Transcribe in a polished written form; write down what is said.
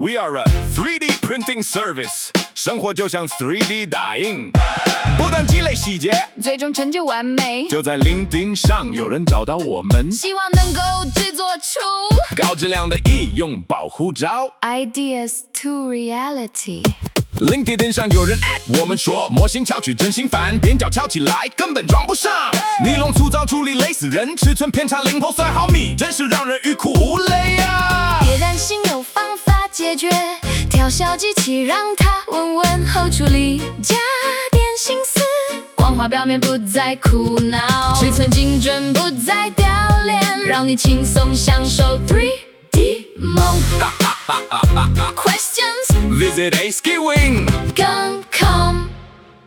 We are a 3D printing service， 生活就像 3D 打印，不断积累细节， 最终成就完美。 就在 LinkedIn 上有人找到我们， 希望能够制作出高质量的应用保护照。 ideas to reality。 LinkedIn 上有人 at 我们说，模型翘曲真心烦，边角翘起来根本装不上，尼龙粗糙处理累死人，尺寸偏差零头算毫米，真是让人欲哭无泪啊！ 别担心，有方法解决，调小机器让它稳稳后处理，加点心思，光滑表面不再苦恼，尺寸精准不再掉链，让你轻松享受 3D 梦。Questions Visit A Skiwing， 更靠